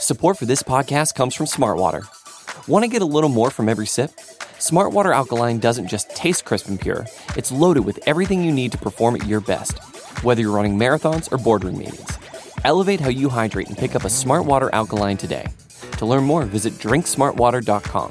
Support for this podcast comes from Smartwater. Want to get a little more from every sip? Smartwater Alkaline doesn't just taste crisp and pure, it's loaded with everything you need to perform at your best, whether you're running marathons or boardroom meetings. Elevate how you hydrate and pick up a Smartwater Alkaline today. To learn more, visit drinksmartwater.com.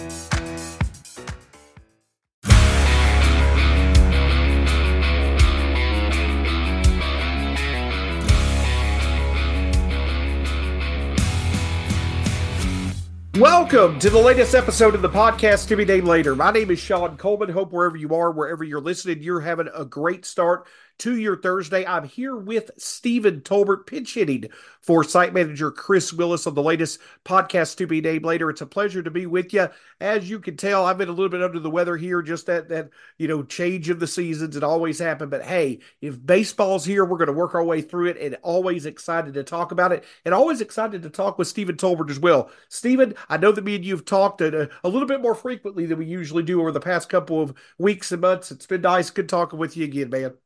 Welcome to the latest episode of the podcast To Be Named Later. My name is Sean Coleman. Hope wherever you are, wherever you're listening, you're having a great start to your Thursday. I'm here with Stephen Tolbert, pinch hitting for site manager Chris Willis on the latest podcast To Be Named Later. It's a pleasure to be with you. As you can tell, I've been a little bit under the weather here, just that change of the seasons. It always happens. But hey, if baseball's here, we're going to work our way through it, and always excited to talk about it, and always excited to talk with Stephen Tolbert as well. Stephen, I know that me and you have talked a little bit more frequently than we usually do over the past couple of weeks and months. It's been nice. Good talking with you again, man.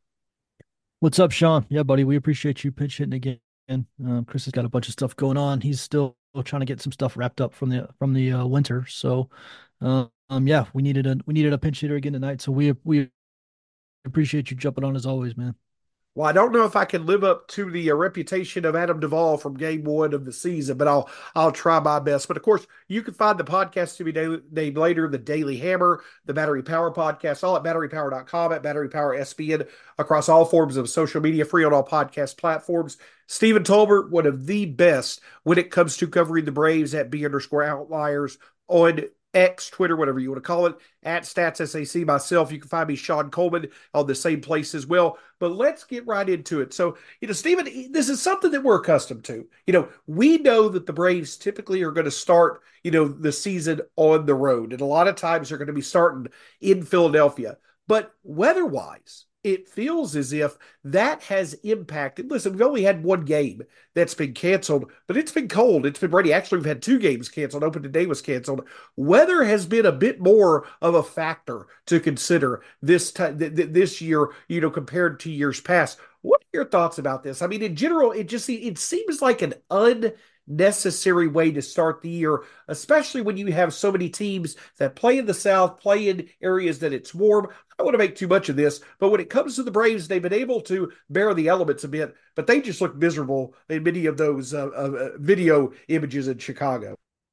What's up, Sean? Yeah, buddy, we appreciate you pinch hitting again. Chris has got a bunch of stuff going on. He's still trying to get some stuff wrapped up from the winter. So, yeah, we needed a pinch hitter again tonight. So we appreciate you jumping on as always, man. Well, I don't know if I can live up to the reputation of Adam Duvall from game one of the season, but I'll try my best. But of course, you can find the podcast To Be Named Later, the Daily Hammer, the Battery Power podcast, all at batterypower.com, at Battery Power SBN, across all forms of social media, free on all podcast platforms. Stephen Tolbert, one of the best when it comes to covering the Braves at B_Outliers on X, Twitter, whatever you want to call it, at StatsSAC. Myself, you can find me, Sean Coleman, on the same place as well. But let's get right into it. So, Stephen, this is something that we're accustomed to. We know that the Braves typically are going to start, the season on the road. And a lot of times they're going to be starting in Philadelphia. But weather-wise, it feels as if that has impacted. Listen, we've only had one game that's been canceled, but it's been cold. It's been rainy. Actually, we've had two games canceled. Open Day was canceled. Weather has been a bit more of a factor to consider this year, compared to years past. What are your thoughts about this? I mean, in general, it seems like an unnecessary way to start the year, especially when you have so many teams that play in the South, play in areas that it's warm. I don't want to make too much of this, but when it comes to the Braves, they've been able to bear the elements a bit, but they just look miserable in many of those video images in Chicago.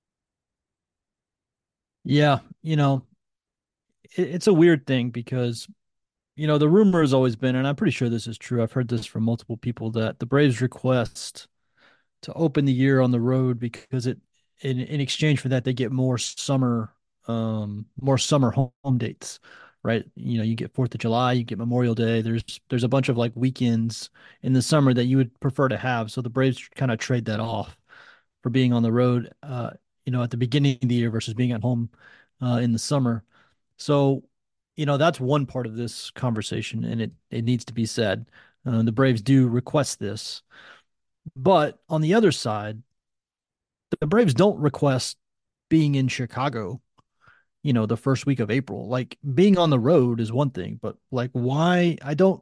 Yeah, it's a weird thing because, the rumor has always been, and I'm pretty sure this is true. I've heard this from multiple people, that the Braves request to open the year on the road because in exchange for that, they get more summer home dates. Right. You get 4th of July, you get Memorial Day. There's a bunch of like weekends in the summer that you would prefer to have. So the Braves kind of trade that off for being on the road, at the beginning of the year versus being at home in the summer. So, that's one part of this conversation, and it needs to be said. The Braves do request this. But on the other side, the Braves don't request being in Chicago the first week of April. Like, being on the road is one thing, but like, why? I don't,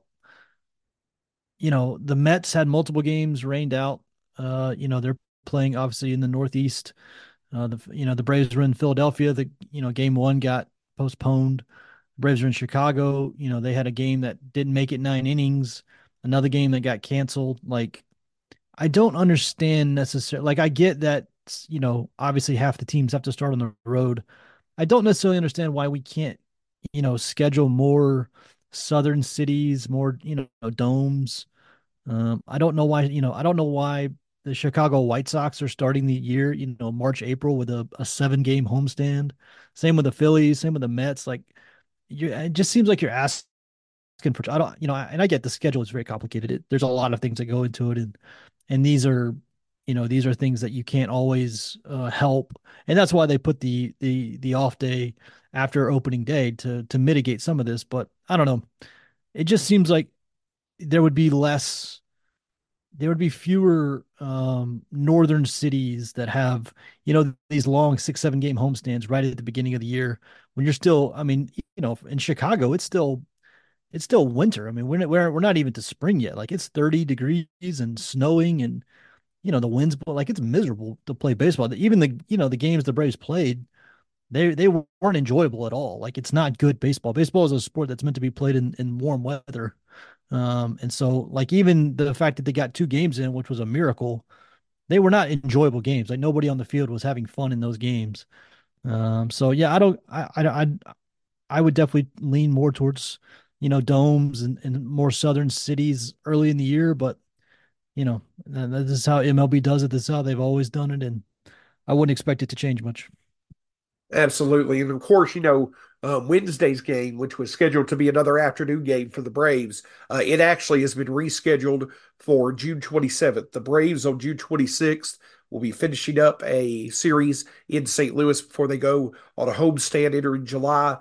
the Mets had multiple games rained out. They're playing obviously in the Northeast. The Braves were in Philadelphia. Game one got postponed. Braves are in Chicago. They had a game that didn't make it 9 innings, another game that got canceled. Like, I don't understand necessarily. Like, I get that, obviously half the teams have to start on the road. I don't necessarily understand why we can't, schedule more southern cities, more, domes. I don't know why, I don't know why the Chicago White Sox are starting the year, March, April with a 7-game homestand. Same with the Phillies, same with the Mets. Like, it just seems like you're asking for, I don't, and I get the schedule is very complicated. There's a lot of things that go into it. And these are things that you can't always help, and that's why they put the off day after opening day to mitigate some of this. But I don't know. It just seems like there would be fewer northern cities that have these long 6-7 game homestands right at the beginning of the year when you're still. I mean, in Chicago, it's still winter. I mean, we're not even to spring yet. Like, it's 30 degrees and snowing, and the winds, but like it's miserable to play baseball. Even the games the Braves played, they weren't enjoyable at all. Like it's not good baseball. Baseball is a sport that's meant to be played in warm weather. And so like even the fact that they got 2 games in, which was a miracle, they were not enjoyable games. Like nobody on the field was having fun in those games. So yeah, I would definitely lean more towards, domes and more southern cities early in the year, but this is how MLB does it. This is how they've always done it, and I wouldn't expect it to change much. Absolutely. And of course, Wednesday's game, which was scheduled to be another afternoon game for the Braves, it actually has been rescheduled for June 27th. The Braves on June 26th will be finishing up a series in St. Louis before they go on a homestand entering July.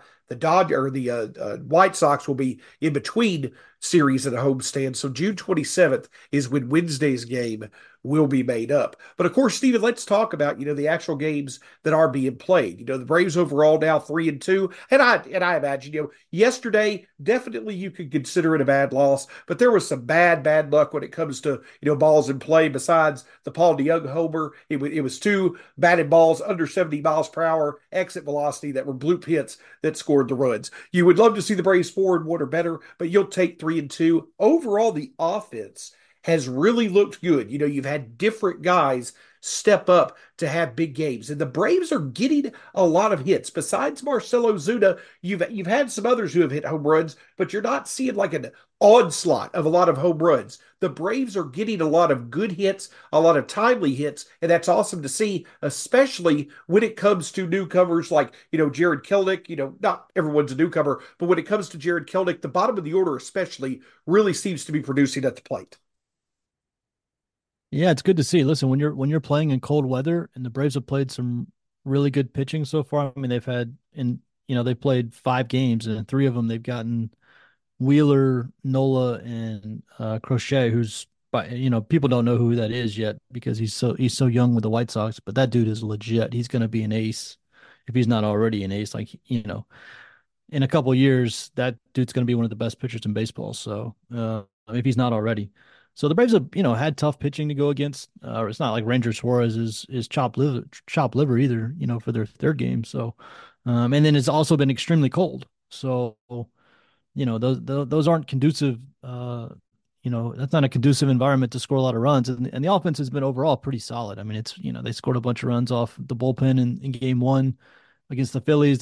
The White Sox will be in between series and a homestand. So June 27th is when Wednesday's game will be made up. But of course, Stephen, let's talk about, the actual games that are being played. The Braves overall now 3-2. And I imagine, yesterday, definitely you could consider it a bad loss, but there was some bad luck when it comes to, balls in play. Besides the Paul DeJong homer, it was 2 batted balls under 70 miles per hour exit velocity that were bloop hits that scored the runs. You would love to see the Braves 4-1 or better, but you'll take 3-2. Overall, the offense has really looked good. You've had different guys step up to have big games, and the Braves are getting a lot of hits. Besides Marcell Ozuna, you've had some others who have hit home runs, but you're not seeing like an onslaught of a lot of home runs. The Braves are getting a lot of good hits, a lot of timely hits, and that's awesome to see, especially when it comes to newcomers like, Jarred Kelenic. Not everyone's a newcomer, but when it comes to Jarred Kelenic, the bottom of the order especially really seems to be producing at the plate. Yeah, it's good to see. Listen, when you're playing in cold weather, and the Braves have played some really good pitching so far. I mean, they played 5 games, and in 3 of them they've gotten Wheeler, Nola, and Crochet, who's, but people don't know who that is yet because he's so young with the White Sox, but that dude is legit. He's going to be an ace if he's not already an ace. Like, in a couple of years, that dude's going to be one of the best pitchers in baseball. So, if he's not already. So the Braves have, had tough pitching to go against. It's not like Ranger Suarez is chopped liver either, for their 3rd game. So, and then it's also been extremely cold. So, those aren't conducive. That's not a conducive environment to score a lot of runs. And the offense has been overall pretty solid. I mean, they scored a bunch of runs off the bullpen in game 1 against the Phillies.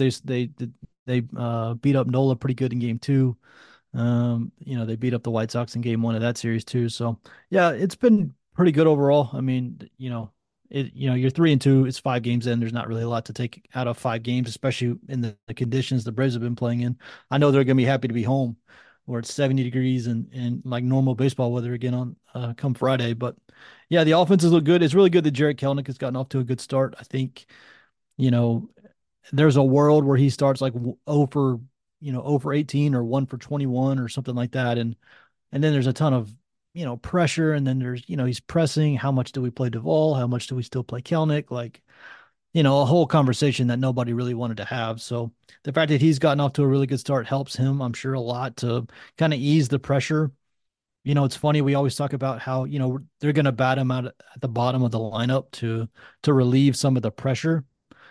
They beat up Nola pretty good in game 2. They beat up the White Sox in game 1 of that series too. So yeah, it's been pretty good overall. I mean, you're 3-2. It's 5 games in. There's not really a lot to take out of 5 games, especially in the conditions the Braves have been playing in. I know they're going to be happy to be home where it's 70 degrees and like normal baseball weather again on come Friday. But yeah, the offenses look good. It's really good that Jarred Kelenic has gotten off to a good start. I think, you know, there's a world where he starts like over 18 or 1 for 21 or something like that. And then there's a ton of, pressure. And then there's, he's pressing. How much do we play Duvall? How much do we still play Kelenic? Like, a whole conversation that nobody really wanted to have. So the fact that he's gotten off to a really good start helps him, I'm sure, a lot to kind of ease the pressure. It's funny. We always talk about how, they're going to bat him out at the bottom of the lineup to relieve some of the pressure.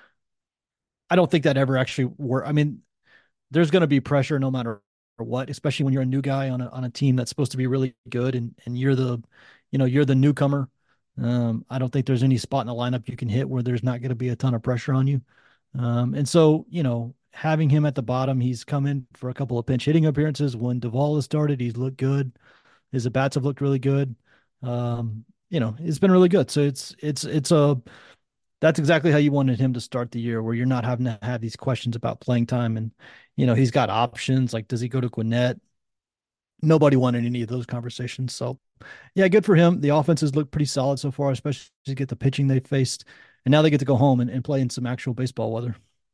I don't think that ever actually worked. I mean, there's going to be pressure no matter what, especially when you're a new guy on a team that's supposed to be really good and you're the newcomer. I don't think there's any spot in the lineup you can hit where there's not going to be a ton of pressure on you. And so, having him at the bottom, he's come in for a couple of pinch hitting appearances. When Duvall has started, he's looked good. His at bats have looked really good. It's been really good. So that's exactly how you wanted him to start the year, where you're not having to have these questions about playing time. And, he's got options. Like, does he go to Gwinnett? Nobody wanted any of those conversations. So, yeah, good for him. The offenses look pretty solid so far, especially to get the pitching they faced. And now they get to go home and play in some actual baseball weather.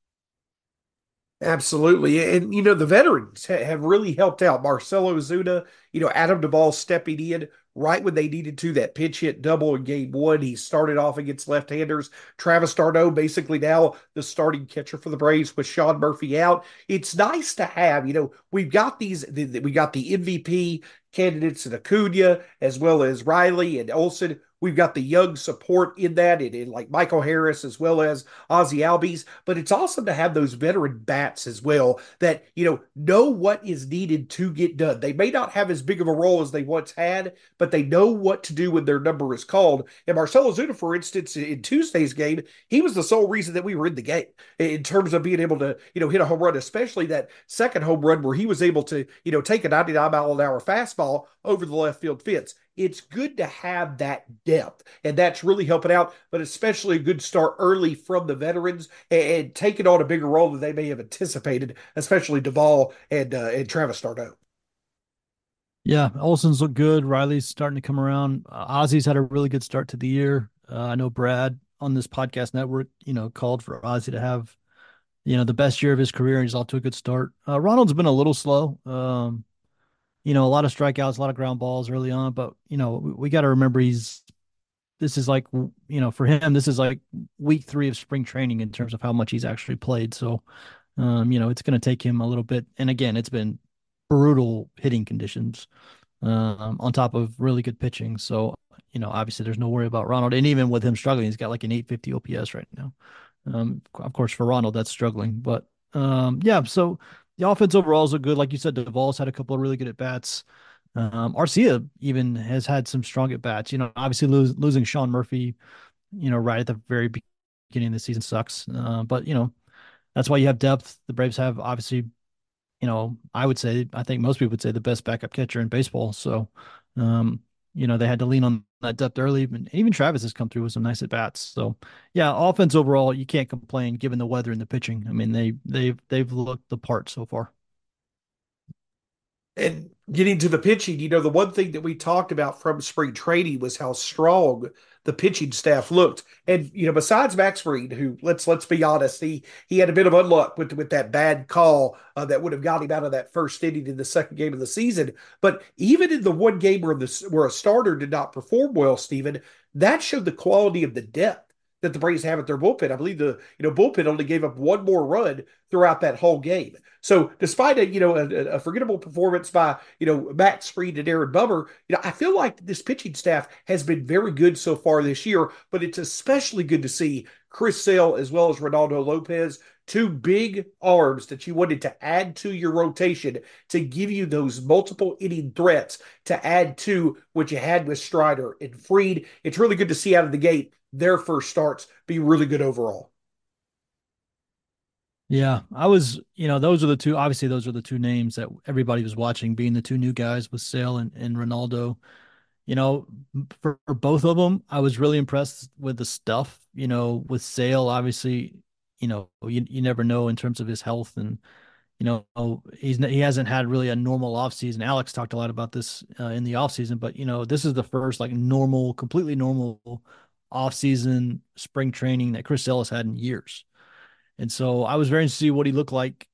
Absolutely. And, the veterans have really helped out. Marcell Ozuna, Adam Duvall stepping in right when they needed to. That pinch hit double in game 1. He started off against left-handers. Travis d'Arnaud, basically now the starting catcher for the Braves with Sean Murphy out. It's nice to have, we've got we got the MVP candidates in Acuna as well as Riley and Olson. We've got the young support in that, and like Michael Harris as well as Ozzy Albies. But it's awesome to have those veteran bats as well that know what is needed to get done. They may not have as big of a role as they once had, but they know what to do when their number is called. And Marcell Ozuna, for instance, in Tuesday's game, he was the sole reason that we were in the game in terms of being able to hit a home run, especially that second home run where he was able to take a 99-mile-an-hour fastball over the left field fence. It's good to have that depth, and that's really helping out, but especially a good start early from the veterans and taking on a bigger role than they may have anticipated, especially Duvall and Travis d'Arnaud. Yeah, Olson's look good. Riley's starting to come around. Ozzy's had a really good start to the year. I know Brad on this podcast network, called for Ozzy to have, the best year of his career, and he's off to a good start. Ronald's been a little slow. A lot of strikeouts, a lot of ground balls early on, but we got to remember this is like, for him, this is like week 3 of spring training in terms of how much he's actually played. So, it's going to take him a little bit. And again, it's been brutal hitting conditions, on top of really good pitching. So, obviously there's no worry about Ronald. And even with him struggling, he's got like an 850 OPS right now. Of course, for Ronald, that's struggling, but yeah. So the offense overall is good. Like you said, Duvall's had a couple of really good at bats. Arcia even has had some strong at bats. Obviously losing Sean Murphy, right at the very beginning of the season sucks. But that's why you have depth. The Braves have obviously, I think most people would say the best backup catcher in baseball. So, they had to lean on that depth early, and even Travis has come through with some nice at bats. So, yeah, offense overall, you can't complain given the weather and the pitching. I mean, they've looked the part so far. And getting to the pitching, the one thing that we talked about from spring training was how strong the pitching staff looked. And besides Max Fried, who let's be honest, he had a bit of unluck with that bad call that would have got him out of that first inning in the second game of the season. But even in the one game where a starter did not perform well, Stephen, that showed the quality of the depth that the Braves have at their bullpen. I believe the bullpen only gave up one more run throughout that whole game. So despite a forgettable performance by Max Fried and Aaron Bummer, I feel like this pitching staff has been very good so far this year. But it's especially good to see Chris Sale as well as Ronaldo Lopez, two big arms that you wanted to add to your rotation to give you those multiple inning threats to add to what you had with Strider and Fried. It's really good to see out of the gate their first starts be really good overall. Yeah, those are the two, obviously those are the two names that everybody was watching, being the two new guys with Sale and Ronaldo. For both of them, I was really impressed with the stuff, with Sale, obviously, you never know in terms of his health, and, he hasn't had really a normal offseason. Alex talked a lot about this in the offseason, but, this is the first like completely normal offseason spring training that Chris Sale has had in years. And so I was very interested to see what he looked like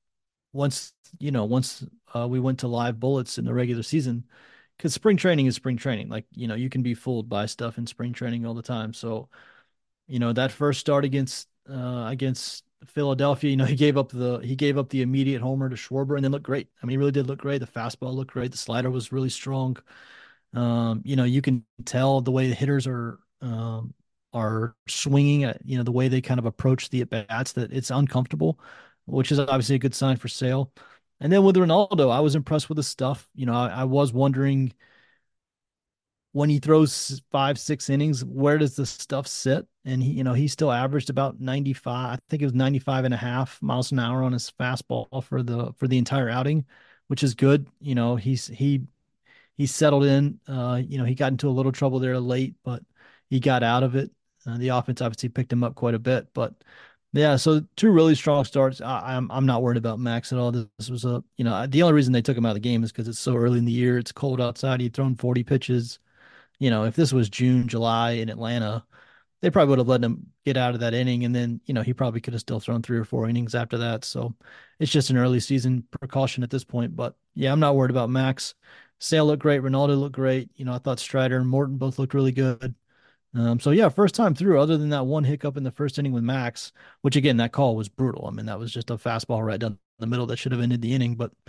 once we went to live bullets in the regular season, because spring training is spring training. Like, you can be fooled by stuff in spring training all the time. So, that first start against Philadelphia, he gave up the immediate homer to Schwarber and then looked great. I mean, he really did look great. The fastball looked great. The slider was really strong. You can tell the way the hitters are swinging at, the way they kind of approach the at bats, that it's uncomfortable, which is obviously a good sign for Sale. And then with Ronaldo, I was impressed with the stuff. I was wondering, when he throws 5-6 innings, where does the stuff sit? And he still averaged about 95. I think it was 95.5 miles an hour on his fastball for the entire outing, which is good. He settled in. He got into a little trouble there late, but he got out of it. The offense obviously picked him up quite a bit, but yeah, so two really strong starts. I'm not worried about Max at all. This was the only reason they took him out of the game is because it's so early in the year. It's cold outside. He'd thrown 40 pitches. If this was June, July in Atlanta, they probably would have let him get out of that inning, and then he probably could have still thrown 3 or 4 innings after that. So it's just an early season precaution at this point. But yeah, I'm not worried about Max. Sale looked great. Ronaldo looked great. I thought Strider and Morton both looked really good. So yeah, first time through, other than that one hiccup in the first inning with Max, which again, that call was brutal. I mean, that was just a fastball right down the middle that should have ended the inning. But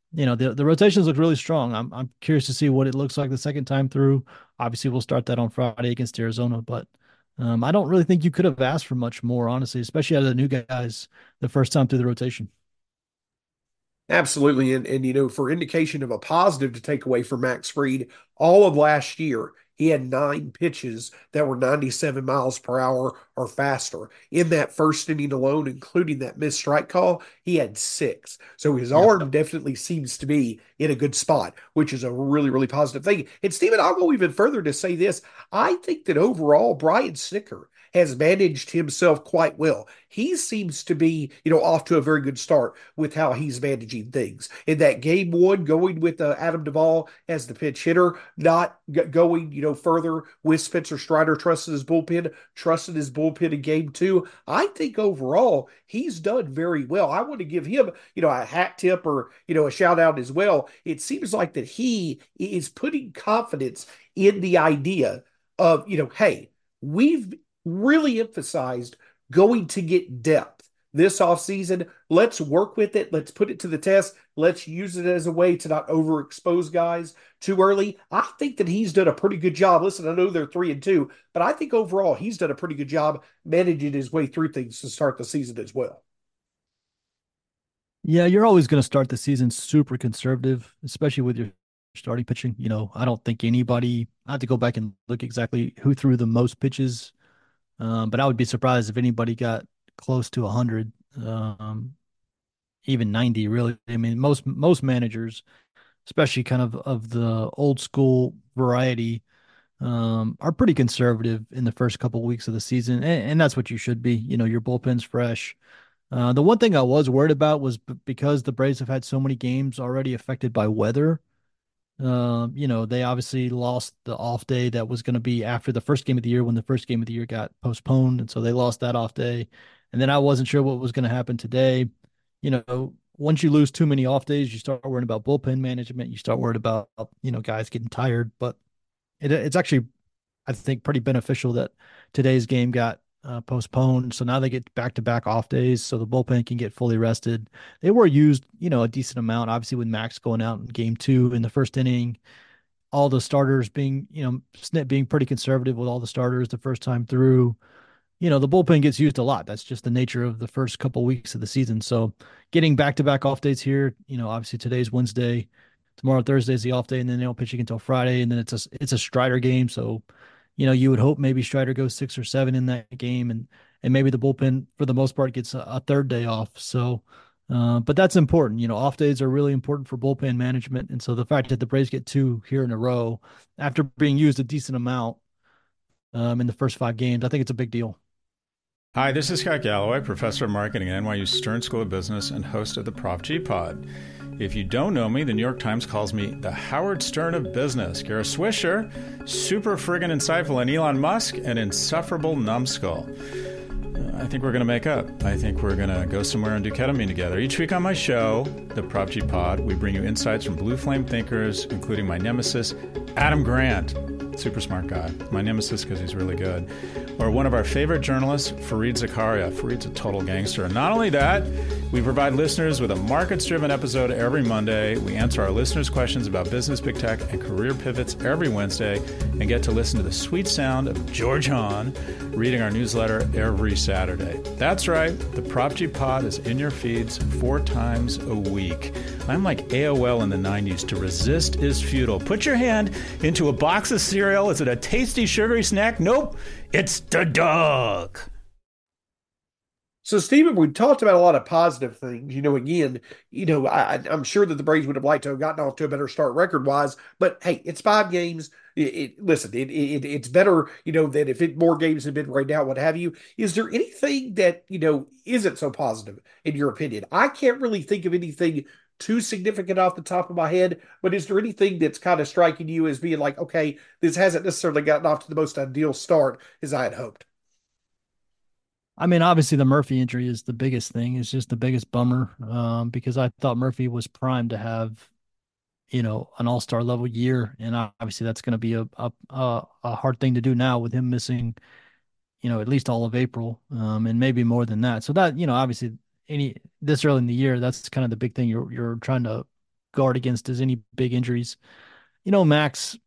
the rotations look really strong. I'm curious to see what it looks like the second time through. Obviously, we'll start that on Friday against Arizona, but I don't really think you could have asked for much more, honestly, especially out of the new guys the first time through the rotation. Absolutely. And for indication of a positive to take away from Max Fried, all of last year, he had 9 pitches that were 97 miles per hour or faster. In that first inning alone, including that missed strike call, he had six. So his Yeah. arm definitely seems to be in a good spot, which is a really, really positive thing. And Stephen, I'll go even further to say this. I think that overall, Brian Snicker has managed himself quite well. He seems to be, off to a very good start with how he's managing things. In that game one, going with Adam Duvall as the pinch hitter, not going, further with Spencer Strider, trusted his bullpen in game two. I think overall he's done very well. I want to give him, a hat tip or, a shout out as well. It seems like that he is putting confidence in the idea of, hey, we've really emphasized going to get depth this offseason. Let's work with it. Let's put it to the test. Let's use it as a way to not overexpose guys too early. I think that he's done a pretty good job. Listen, I know they're 3-2, but I think overall he's done a pretty good job managing his way through things to start the season as well. Yeah, you're always going to start the season super conservative, especially with your starting pitching. I don't think anybody, I have to go back and look exactly who threw the most pitches, but I would be surprised if anybody got close to 100, even 90, really. I mean, most managers, especially kind of the old school variety, are pretty conservative in the first couple of weeks of the season, and that's what you should be. Your bullpen's fresh. The one thing I was worried about was because the Braves have had so many games already affected by weather. They obviously lost the off day that was going to be after the first game of the year when the first game of the year got postponed. And so they lost that off day. And then I wasn't sure what was going to happen today. Once you lose too many off days, you start worrying about bullpen management. You start worried about, guys getting tired. But it's actually, I think, pretty beneficial that today's game got postponed. So now they get back-to-back off days, so the bullpen can get fully rested. They were used, a decent amount, obviously with Max going out in game two in the first inning. All the starters being, Snit being pretty conservative with all the starters the first time through. The bullpen gets used a lot. That's just the nature of the first couple weeks of the season. So getting back-to-back off days here, obviously today's Wednesday, tomorrow Thursday is the off day, and then they don't pitch again until Friday, and then it's a Strider game. So, you would hope maybe Strider goes 6 or 7 in that game, and maybe the bullpen for the most part gets a third day off. So, but that's important. Off days are really important for bullpen management, and so the fact that the Braves get two here in a row after being used a decent amount in the first 5 games, I think it's a big deal. Hi, this is Scott Galloway, professor of marketing at NYU Stern School of Business and host of the Prop G Pod. If you don't know me, the New York Times calls me the Howard Stern of business. Kara Swisher, super friggin' insightful, and Elon Musk, an insufferable numbskull. I think we're going to make up. I think we're going to go somewhere and do ketamine together. Each week on my show, the Prop G Pod, we bring you insights from blue flame thinkers, including my nemesis, Adam Grant. Super smart guy. My nemesis because he's really good. Or one of our favorite journalists, Fareed Zakaria. Fareed's a total gangster. And not only that, we provide listeners with a markets-driven episode every Monday. We answer our listeners' questions about business, big tech, and career pivots every Wednesday, and get to listen to the sweet sound of George Hahn reading our newsletter every Saturday. That's right. The Prop G Pod is in your feeds 4 times a week. I'm like AOL in the 90s. To resist is futile. Put your hand into a box of cereal. Is it a tasty, sugary snack? Nope. It's the dog. So, Stephen, we talked about a lot of positive things. Again, I'm sure that the Braves would have liked to have gotten off to a better start record-wise. But hey, it's 5 games. It's better, than if more games had been rained out, what have you. Is there anything that isn't so positive in your opinion? I can't really think of anything too significant off the top of my head, but is there anything that's kind of striking you as being like, okay, this hasn't necessarily gotten off to the most ideal start as I had hoped? I mean, obviously the Murphy injury is the biggest thing. It's just the biggest bummer because I thought Murphy was primed to have, an all-star level year, and obviously that's going to be a hard thing to do now with him missing, at least all of April, and maybe more than that. So that, obviously this early in the year, that's kind of the big thing you're trying to guard against is any big injuries. Max,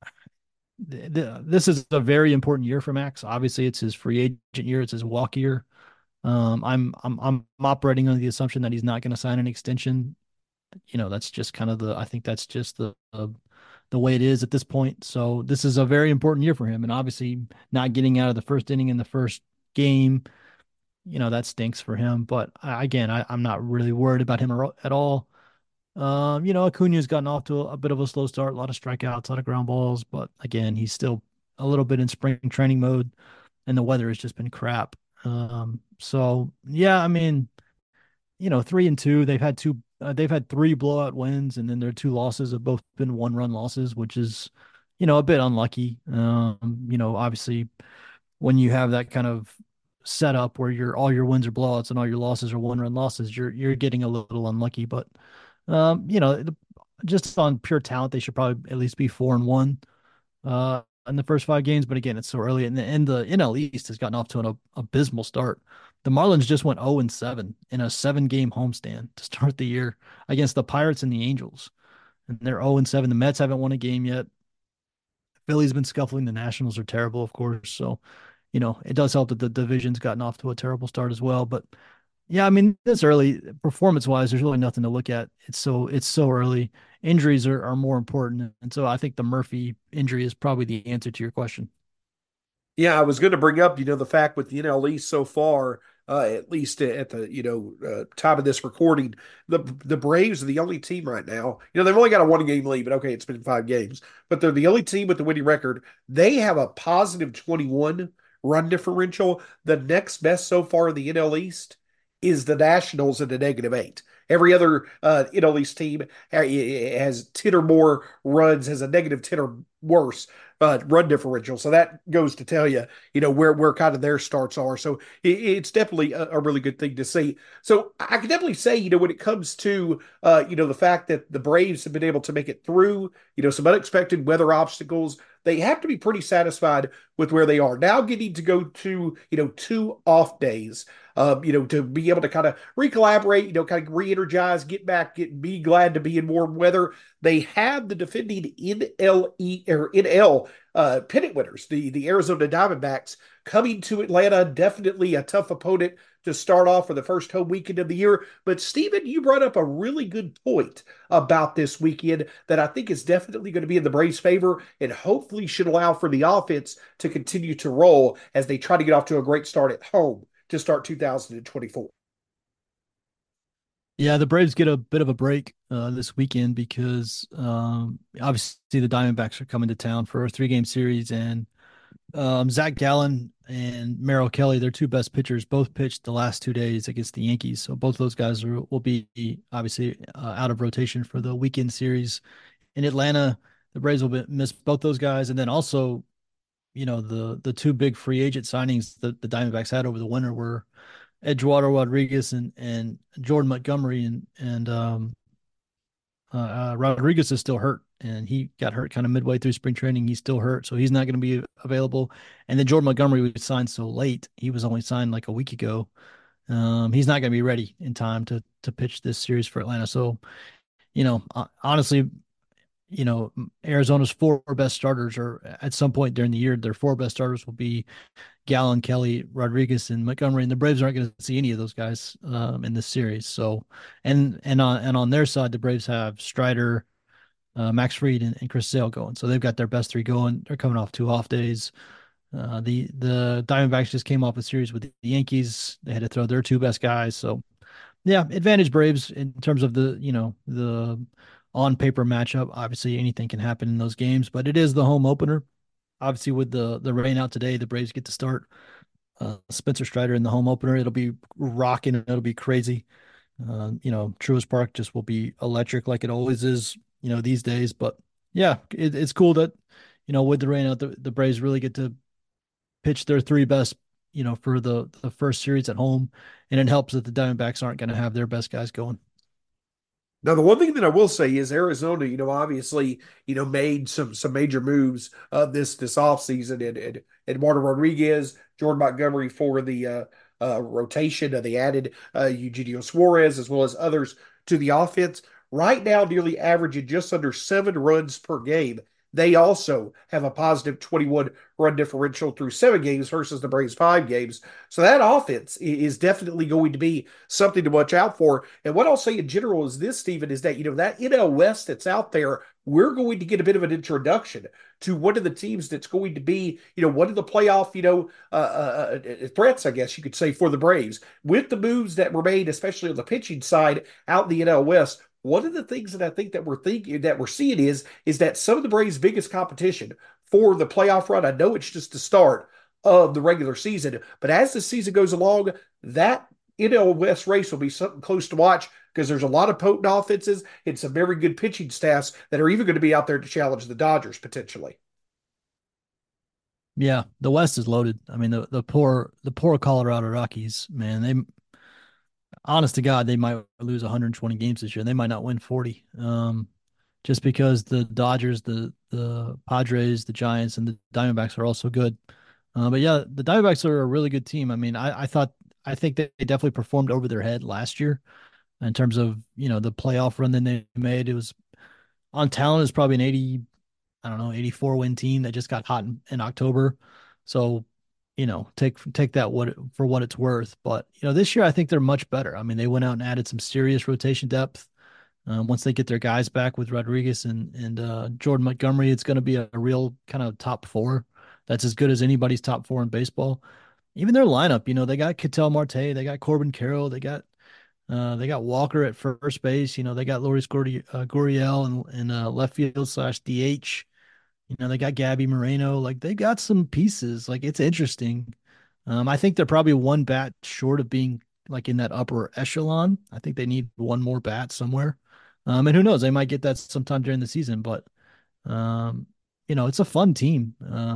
this is a very important year for Max. Obviously, it's his free agent year. It's his walk year. I'm operating on the assumption that he's not going to sign an extension. That's just kind of I think that's just the way it is at this point. So this is a very important year for him, and obviously not getting out of the first inning in the first game, that stinks for him. But again, I'm not really worried about him at all. Acuna's gotten off to a bit of a slow start, a lot of strikeouts, a lot of ground balls, but again, he's still a little bit in spring training mode, and the weather has just been crap. So yeah, I mean, 3-2. They've had three blowout wins, and then their two losses have both been one-run losses, which is, a bit unlucky. Obviously, when you have that kind of setup where all your wins are blowouts and all your losses are one-run losses, you're getting a little unlucky. But just on pure talent, they should probably at least be 4-1 in the first 5 games. But again, it's so early, and the NL East has gotten off to an abysmal start. The Marlins just went 0-7 in a 7-game homestand to start the year against the Pirates and the Angels, and they're 0-7. The Mets haven't won a game yet. Philly's been scuffling. The Nationals are terrible, of course. So, it does help that the division's gotten off to a terrible start as well. But yeah, I mean, this early, performance-wise, there's really nothing to look at. It's so early. Injuries are more important, and so I think the Murphy injury is probably the answer to your question. Yeah, I was going to bring up, the fact with the NL East so far, at least at the, time of this recording, the Braves are the only team right now. They've only got a 1-game lead, but okay, it's been 5 games. But they're the only team with the winning record. They have a positive 21 run differential. The next best so far in the NL East is the Nationals at a -8. Every other NL East team has 10 or more runs, has a -10 or worse run differential. So that goes to tell you, where kind of their starts are. So it's definitely a really good thing to see. So I can definitely say, when it comes to, the fact that the Braves have been able to make it through, some unexpected weather obstacles, they have to be pretty satisfied with where they are. Now getting to go to, 2 off days, to be able to kind of recollaborate, kind of re-energize, get back, be glad to be in warm weather. They have the defending NL pennant winners, the Arizona Diamondbacks, coming to Atlanta. Definitely a tough opponent to start off for the first home weekend of the year. But Stephen, you brought up a really good point about this weekend that I think is definitely going to be in the Braves' favor and hopefully should allow for the offense to continue to roll as they try to get off to a great start at home to start 2024. Yeah, the Braves get a bit of a break this weekend because obviously the Diamondbacks are coming to town for a 3-game series, and Zach Gallen and Merrill Kelly, their two best pitchers, both pitched the last 2 days against the Yankees. So both those guys will be obviously out of rotation for the weekend series in Atlanta. The Braves will miss both those guys, and then also, the two big free agent signings that the Diamondbacks had over the winter were Eduardo Rodriguez and Jordan Montgomery, and Rodriguez is still hurt, and he got hurt kind of midway through spring training. He's still hurt, so he's not going to be available. And then Jordan Montgomery was signed so late; he was only signed like a week ago. He's not going to be ready in time to pitch this series for Atlanta. So, honestly, Arizona's 4 best starters, or at some point during the year, their 4 best starters will be Gallen, Kelly, Rodriguez, and Montgomery, and the Braves aren't going to see any of those guys in this series. So, and on their side, the Braves have Strider, Max Fried, and Chris Sale going. So they've got their best 3 going. They're coming off 2 off days. The Diamondbacks just came off a series with the Yankees. They had to throw their 2 best guys. So, yeah, advantage Braves in terms of the on paper matchup. Obviously, anything can happen in those games, but it is the home opener. Obviously, with the rain out today, the Braves get to start Spencer Strider in the home opener. It'll be rocking and it'll be crazy. Truist Park just will be electric like it always is, these days. But yeah, it's cool that, with the rain out, the Braves really get to pitch their 3 best, for the first series at home. And it helps that the Diamondbacks aren't going to have their best guys going. Now, the one thing that I will say is Arizona, obviously, made some major moves this offseason, and Eduardo Rodriguez, Jordan Montgomery for the rotation. They added Eugenio Suarez as well as others to the offense. right now nearly averaging just under 7 runs per game. They also have a positive 21 run differential through 7 games versus the Braves 5 games. So that offense is definitely going to be something to watch out for. And what I'll say in general is this, Stephen, is that, that NL West that's out there, we're going to get a bit of an introduction to one of the teams that's going to be, one of the playoff, threats, I guess you could say, for the Braves. With the moves that were made, especially on the pitching side out in the NL West, one of the things that I think that we're seeing is that some of the Braves' biggest competition for the playoff run, I know it's just the start of the regular season, but as the season goes along, that NL West race will be something close to watch because there's a lot of potent offenses and some very good pitching staffs that are even going to be out there to challenge the Dodgers potentially. Yeah, the West is loaded. I mean, the poor Colorado Rockies, man, they honest to God, they might lose 120 games this year. They might not win 40. Just because the Dodgers, the Padres, the Giants, and the Diamondbacks are also good. But yeah, the Diamondbacks are a really good team. I mean, I think they definitely performed over their head last year in terms of, the playoff run that they made. It was on talent is probably an 80, I don't know, 84 win team that just got hot in October. So, take that for what it's worth. But, this year I think they're much better. I mean, they went out and added some serious rotation depth. Once they get their guys back with Rodriguez and Jordan Montgomery, it's going to be a real kind of top four. That's as good as anybody's top four in baseball. Even their lineup, they got Ketel Marte, they got Corbin Carroll, they got Walker at first base, they got Lourdes Gurriel and left field / DH. They got Gabby Moreno. Like they got some pieces. Like it's interesting. I think they're probably one bat short of being like in that upper echelon. I think they need one more bat somewhere. And who knows, they might get that sometime during the season, but um, it's a fun team.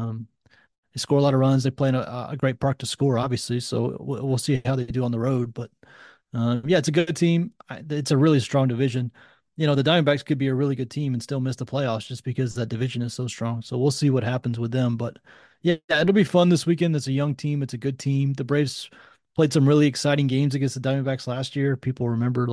They score a lot of runs. They play in a great park to score, obviously. So we'll see how they do on the road. But yeah, it's a good team. It's a really strong division. The Diamondbacks could be a really good team and still miss the playoffs just because that division is so strong. So we'll see what happens with them. But yeah, it'll be fun this weekend. It's a young team. It's a good team. The Braves played some really exciting games against the Diamondbacks last year. People remember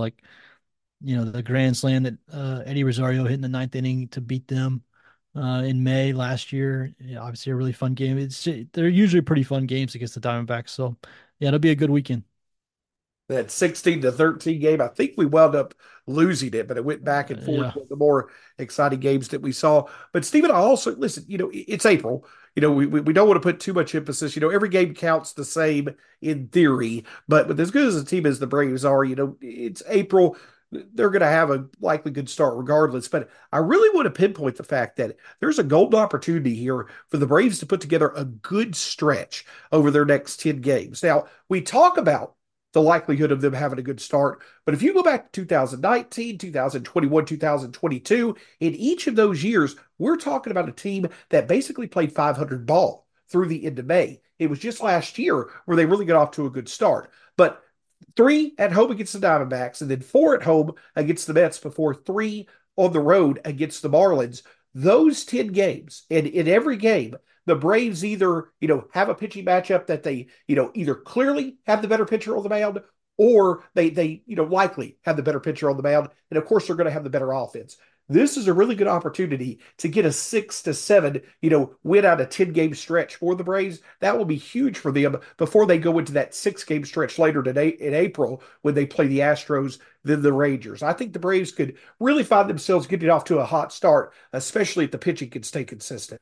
the grand slam that Eddie Rosario hit in the ninth inning to beat them in May last year. Yeah, obviously a really fun game. They're usually pretty fun games against the Diamondbacks. So yeah, it'll be a good weekend. That 16-13 game, I think we wound up losing it, but it went back and forth Yeah. with the more exciting games that we saw. But Stephen, I also listen, it's April. We don't want to put too much emphasis. Every game counts the same in theory, but with as good as a team as the Braves are, it's April. They're going to have a likely good start regardless. But I really want to pinpoint the fact that there's a golden opportunity here for the Braves to put together a good stretch over their next 10 games. Now, we talk about the likelihood of them having a good start. But if you go back to 2019, 2021, 2022, in each of those years, we're talking about a team that basically played 500 ball through the end of May. It was just last year where they really got off to a good start. But 3 at home against the Diamondbacks, and then 4 at home against the Mets before 3 on the road against the Marlins. Those 10 games, and in every game, the Braves either, have a pitching matchup that they, either clearly have the better pitcher on the mound or they likely have the better pitcher on the mound. And of course, they're going to have the better offense. This is a really good opportunity to get a 6-7, win out a 10-game stretch for the Braves. That will be huge for them before they go into that 6-game stretch later today in April when they play the Astros, then the Rangers. I think the Braves could really find themselves getting off to a hot start, especially if the pitching can stay consistent.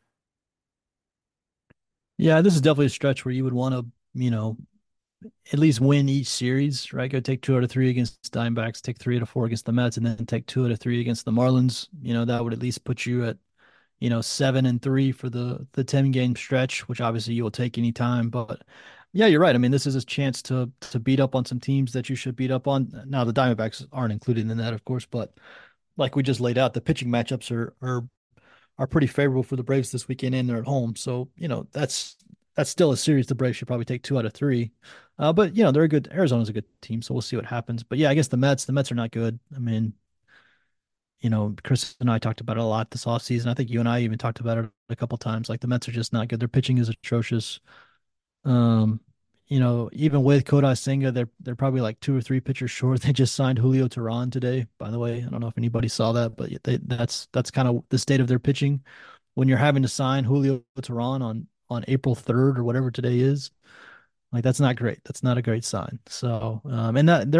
Yeah, this is definitely a stretch where you would want to, at least win each series, right? Go take 2 out of 3 against Diamondbacks, take 3 out of 4 against the Mets, and then take 2 out of 3 against the Marlins. That would at least put you at, 7-3 for the 10-game stretch, which obviously you will take any time. But yeah, you're right. I mean, this is a chance to beat up on some teams that you should beat up on. Now the Diamondbacks aren't included in that, of course, but like we just laid out, the pitching matchups are pretty favorable for the Braves this weekend, and they're at home. So, that's still a series the Braves should probably take 2 out of 3. But they're a good Arizona's a good team, so we'll see what happens. But yeah, I guess the Mets are not good. I mean, Chris and I talked about it a lot this offseason. I think you and I even talked about it a couple times. Like the Mets are just not good. Their pitching is atrocious. Um, even with Kodai Senga, they're probably like two or three pitchers short. They just signed Julio Teheran today, by the way. I don't know if anybody saw that, but that's kind of the state of their pitching. When you're having to sign Julio Teheran on April 3rd or whatever today is, like that's not great. That's not a great sign. So, and that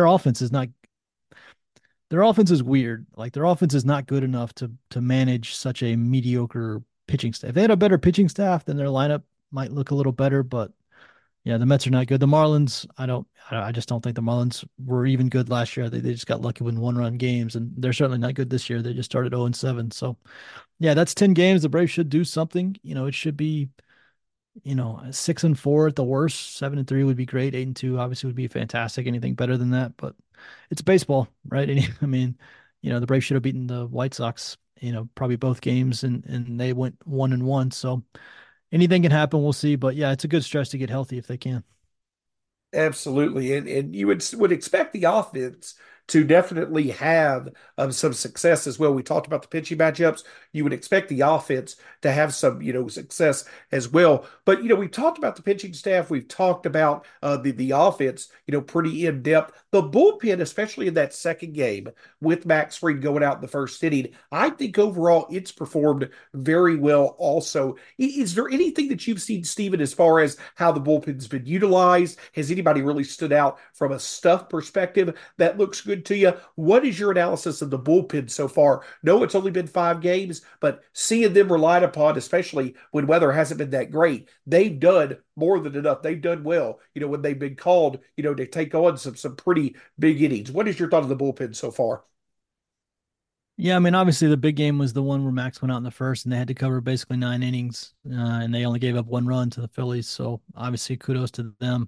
their offense is weird. Like their offense is not good enough to manage such a mediocre pitching staff. If they had a better pitching staff, then their lineup might look a little better, but yeah, the Mets are not good. The Marlins, I just don't think the Marlins were even good last year. They just got lucky with one-run games, and they're certainly not good this year. They just started 0-7. So, yeah, that's 10 games. The Braves should do something. It should be, 6-4 at the worst. 7-3 would be great. 8-2 obviously would be fantastic. Anything better than that, but it's baseball, right? And, I mean, the Braves should have beaten the White Sox, probably both games, and they went 1-1. So anything can happen. We'll see. But yeah, it's a good stretch to get healthy if they can. Absolutely, and you would expect the offense to definitely have some success as well. We talked about the pitching matchups. You would expect the offense to have some success as well. But we've talked about the pitching staff. We've talked about the offense. Pretty in depth. The bullpen, especially in that second game with Max Fried going out in the first inning, I think overall it's performed very well. Also, is there anything that you've seen, Stephen, as far as how the bullpen's been utilized? Has anybody really stood out from a stuff perspective that looks good to you? What is your analysis of the bullpen so far? No, it's only been 5 games, but seeing them relied upon, especially when weather hasn't been that great, they've done more than enough. They've done well, when they've been called, to take on some pretty big innings. What is your thought of the bullpen so far? Yeah, I mean, obviously the big game was the one where Max went out in the first, and they had to cover basically 9 innings, and they only gave up 1 run to the Phillies. So obviously, kudos to them.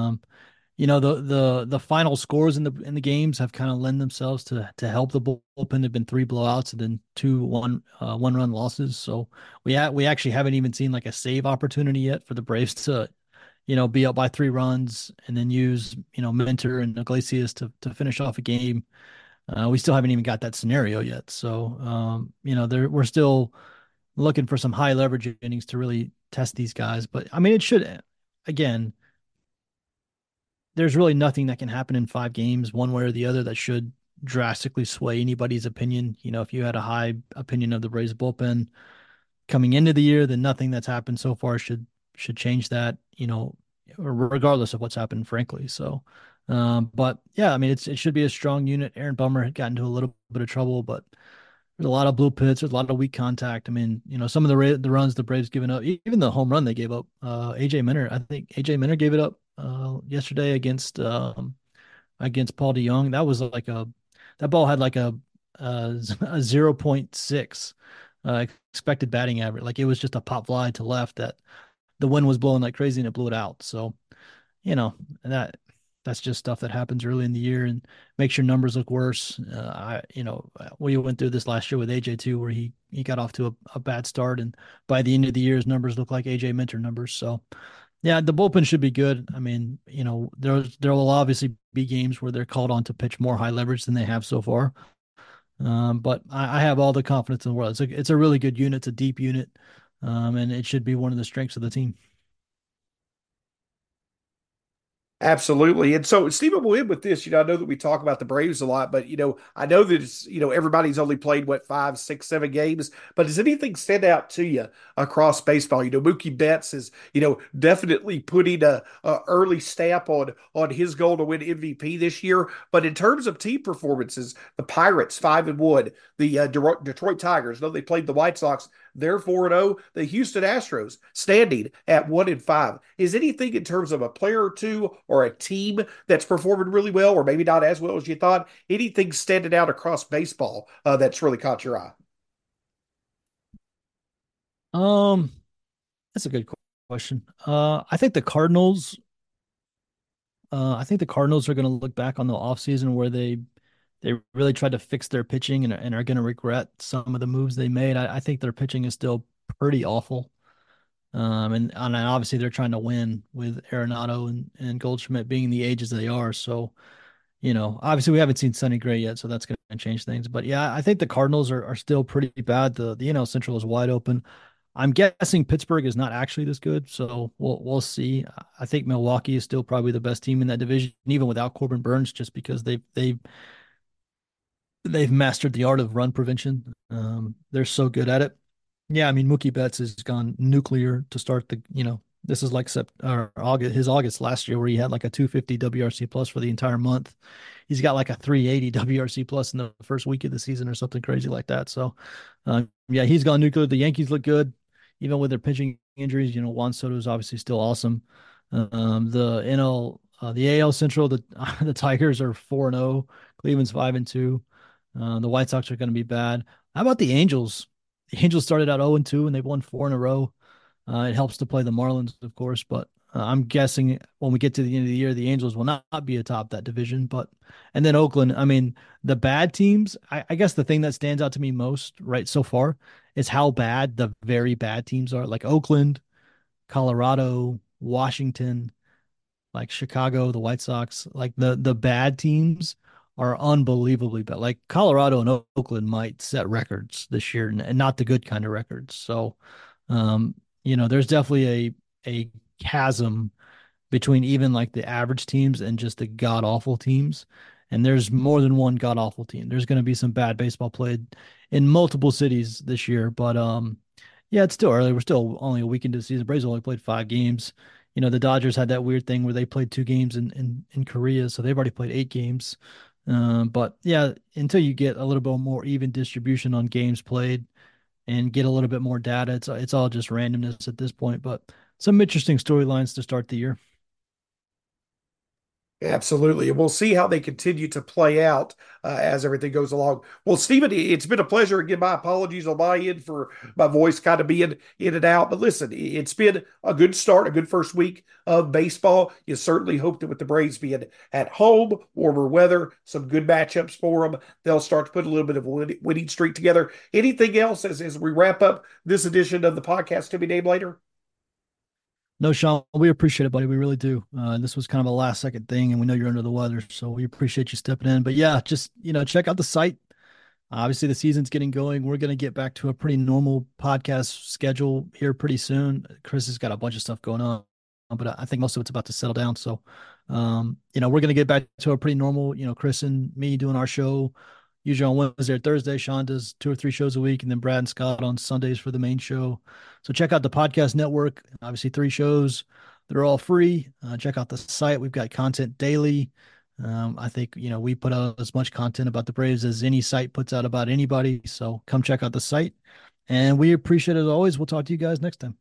The final scores in the games have kind of lend themselves to help the bullpen. There've been 3 blowouts and then 1 run losses. So we actually haven't even seen like a save opportunity yet for the Braves to be up by 3 runs and then use Minter and Iglesias to finish off a game. We still haven't even got that scenario yet. So, we're still looking for some high leverage innings to really test these guys. But I mean, again, there's really nothing that can happen in 5 games, one way or the other, that should drastically sway anybody's opinion. If you had a high opinion of the Braves bullpen coming into the year, then nothing that's happened so far should change that, regardless of what's happened, frankly. So, but yeah, I mean, it should be a strong unit. Aaron Bummer had gotten into a little bit of trouble, but there's a lot of blue pits. There's a lot of weak contact. I mean, some of the runs the Braves given up, even the home run they gave up. AJ Minter, I think AJ Minter gave it up yesterday against Paul DeYoung. That ball had like a 0.6 expected batting average. Like it was just a pop fly to left that the wind was blowing like crazy and it blew it out. So, you know, that that's just stuff that happens early in the year and makes your numbers look worse. We went through this last year with AJ too, where he got off to a bad start, and by the end of the year, his numbers look like AJ Minter numbers. So, yeah, the bullpen should be good. I mean, there will obviously be games where they're called on to pitch more high leverage than they have so far. But I have all the confidence in the world. It's a really good unit. It's a deep unit, and it should be one of the strengths of the team. Absolutely. And so, Stephen, we'll end with this. I know that we talk about the Braves a lot, but, I know that everybody's only played, what, 5, 6, 7 games. But does anything stand out to you across baseball? Mookie Betts is, definitely putting a early stamp on his goal to win MVP this year. But in terms of team performances, the Pirates, 5-1, the Detroit Tigers, though they played the White Sox, they're 4-0. The Houston Astros standing at 1-5. Is anything in terms of a player or two or a team that's performing really well, or maybe not as well as you thought? Anything standing out across baseball that's really caught your eye? Um, that's a good question. I think the Cardinals are going to look back on the offseason where they really tried to fix their pitching and are going to regret some of the moves they made. I think their pitching is still pretty awful. And obviously they're trying to win with Arenado and Goldschmidt being the ages they are. So, obviously we haven't seen Sonny Gray yet, so that's going to change things. But yeah, I think the Cardinals are still pretty bad. The NL Central is wide open. I'm guessing Pittsburgh is not actually this good, so we'll see. I think Milwaukee is still probably the best team in that division, even without Corbin Burns, just because they've mastered the art of run prevention. They're so good at it. Yeah, I mean Mookie Betts has gone nuclear to start this is like August last year where he had like a 250 WRC plus for the entire month. He's got like a 380 WRC plus in the first week of the season or something crazy like that. So, yeah, he's gone nuclear. The Yankees look good, even with their pitching injuries. Juan Soto is obviously still awesome. The AL Central, the Tigers are 4-0. Cleveland's 5-2. The White Sox are going to be bad. How about the Angels? The Angels started out 0-2 and they've won 4 in a row. It helps to play the Marlins, of course, but I'm guessing when we get to the end of the year, the Angels will not be atop that division. And then Oakland, I mean, the bad teams, I guess the thing that stands out to me most right so far is how bad the very bad teams are. Like Oakland, Colorado, Washington, like Chicago, the White Sox, like the bad teams are unbelievably bad. Like Colorado and Oakland might set records this year and not the good kind of records. So, there's definitely a chasm between even like the average teams and just the god awful teams. And there's more than one god awful team. There's going to be some bad baseball played in multiple cities this year, but yeah, it's still early. We're still only a week into the season. Braves only played 5 games. The Dodgers had that weird thing where they played 2 games in Korea, so they've already played 8 games. But yeah, until you get a little bit more even distribution on games played and get a little bit more data, it's all just randomness at this point. But some interesting storylines to start the year. Absolutely. And we'll see how they continue to play out as everything goes along. Well, Stephen, it's been a pleasure. Again, my apologies on my end for my voice kind of being in and out. But listen, it's been a good start, a good first week of baseball. You certainly hope that with the Braves being at home, warmer weather, some good matchups for them, they'll start to put a little bit of a winning streak together. Anything else as we wrap up this edition of the podcast to be named later? No, Sean, we appreciate it, buddy. We really do. This was kind of a last second thing, and we know you're under the weather, so we appreciate you stepping in. But yeah, just, check out the site. Obviously, the season's getting going. We're going to get back to a pretty normal podcast schedule here pretty soon. Chris has got a bunch of stuff going on, but I think most of it's about to settle down. So, we're going to get back to a pretty normal, Chris and me doing our show usually on Wednesday or Thursday. Sean does 2 or 3 shows a week, and then Brad and Scott on Sundays for the main show. So check out the podcast network. Obviously, 3 shows. They're all free. Check out the site. We've got content daily. I think, we put out as much content about the Braves as any site puts out about anybody. So come check out the site. And we appreciate it as always. We'll talk to you guys next time.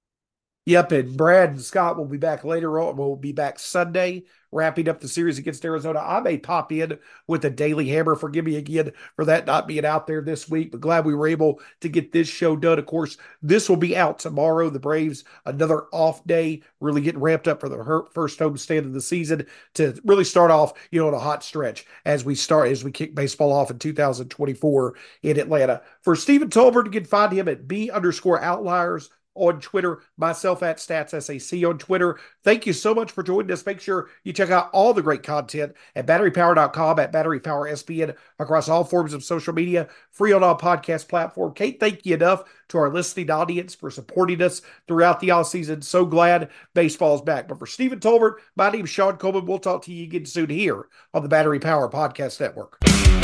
Yep, and Brad and Scott will be back later on. We'll be back Sunday, wrapping up the series against Arizona. I may pop in with a Daily Hammer. Forgive me again for that not being out there this week, but glad we were able to get this show done. Of course, this will be out tomorrow. The Braves, another off day, really getting ramped up for the first homestand of the season to really start off, on a hot stretch as we kick baseball off in 2024 in Atlanta. For Stephen Tolbert, you can find him at B_outliers on Twitter, myself at StatsSAC on Twitter. Thank you so much for joining us. Make sure you check out all the great content at batterypower.com, at BatteryPowerSPN, across all forms of social media, free on all podcast platforms. Can't thank you enough to our listening audience for supporting us throughout the off season. So glad baseball's back. But for Stephen Tolbert, my name is Sean Coleman. We'll talk to you again soon here on the Battery Power Podcast Network.